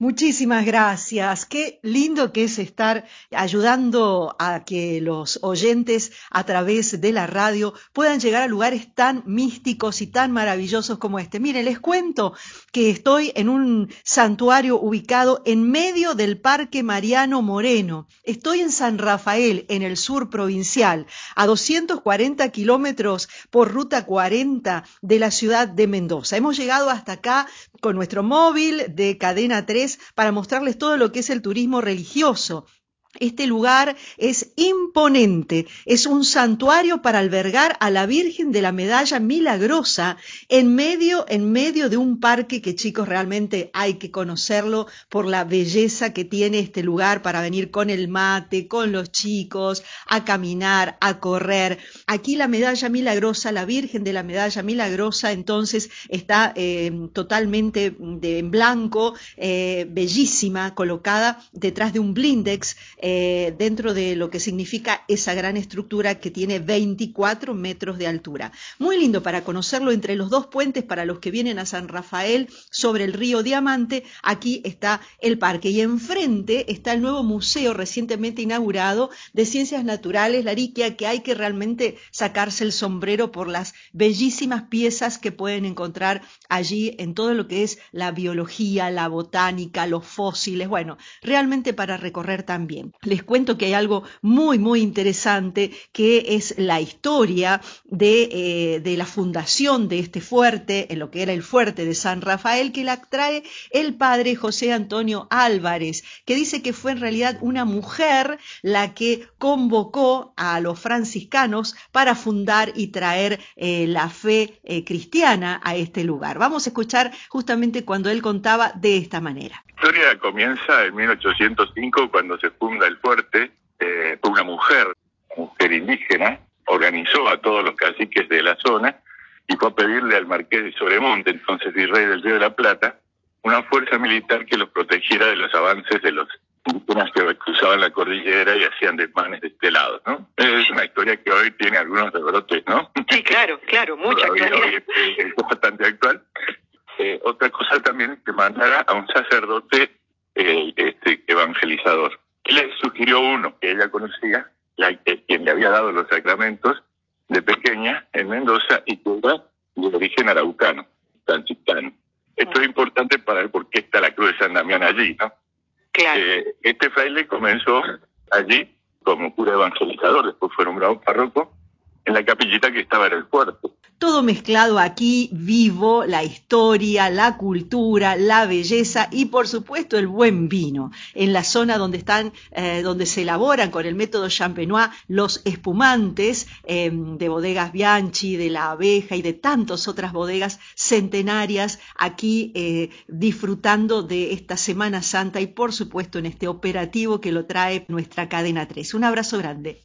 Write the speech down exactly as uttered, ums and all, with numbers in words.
Muchísimas gracias. Qué lindo que es estar ayudando a que los oyentes a través de la radio puedan llegar a lugares tan místicos y tan maravillosos como este. Miren, les cuento que estoy en un santuario ubicado en medio del Parque Mariano Moreno. Estoy en San Rafael, en el sur provincial, a doscientos cuarenta kilómetros por ruta cuarenta de la ciudad de Mendoza. Hemos llegado hasta acá con nuestro móvil de Cadena tres para mostrarles todo lo que es el turismo religioso. Este lugar es imponente, es un santuario para albergar a la Virgen de la Medalla Milagrosa en medio, en medio de un parque que, chicos, realmente hay que conocerlo por la belleza que tiene este lugar para venir con el mate, con los chicos, a caminar, a correr. Aquí la Medalla Milagrosa, la Virgen de la Medalla Milagrosa, entonces está eh, totalmente de, en blanco, eh, bellísima, colocada detrás de un blindex, Eh, dentro de lo que significa esa gran estructura que tiene veinticuatro metros de altura. Muy lindo para conocerlo entre los dos puentes para los que vienen a San Rafael sobre el río Diamante. Aquí está el parque y enfrente está el nuevo museo recientemente inaugurado de Ciencias Naturales, la Ariquia, que hay que realmente sacarse el sombrero por las bellísimas piezas que pueden encontrar allí en todo lo que es la biología, la botánica, los fósiles, bueno, realmente para recorrer también. Les cuento que hay algo muy, muy interesante, que es la historia de, eh, de la fundación de este fuerte, en lo que era el fuerte de San Rafael, que la trae el padre José Antonio Álvarez, que dice que fue en realidad una mujer la que convocó a los franciscanos para fundar y traer eh, la fe eh, cristiana a este lugar. Vamos a escuchar justamente cuando él contaba de esta manera. La historia comienza en mil ochocientos cinco cuando se funda el fuerte. Eh, una mujer, mujer indígena, organizó a todos los caciques de la zona y fue a pedirle al marqués de Sobremonte, entonces virrey del Río de la Plata, una fuerza militar que los protegiera de los avances de los indígenas que cruzaban la cordillera y hacían desmanes de este lado, ¿no? Es una historia que hoy tiene algunos rebrotes, ¿no? Sí, claro, claro, mucha Todavía claridad. hoy es, es bastante actual. Eh, otra cosa también es que mandara a un sacerdote eh, este, evangelizador. Él le sugirió uno que ella conocía, la, que, quien le había dado los sacramentos de pequeña en Mendoza y que era de origen araucano, franciscano. Esto es importante para ver por qué está la cruz de San Damián allí, ¿no? Claro. Eh, este fraile comenzó allí como cura evangelizador, después fue nombrado párroco en la capillita que estaba en el puerto. Todo mezclado aquí, vivo, la historia, la cultura, la belleza y por supuesto el buen vino. En la zona donde están, eh, donde se elaboran con el método Champenois los espumantes eh, de bodegas Bianchi, de la Abeja y de tantas otras bodegas centenarias, aquí eh, disfrutando de esta Semana Santa y por supuesto en este operativo que lo trae nuestra Cadena tres. Un abrazo grande.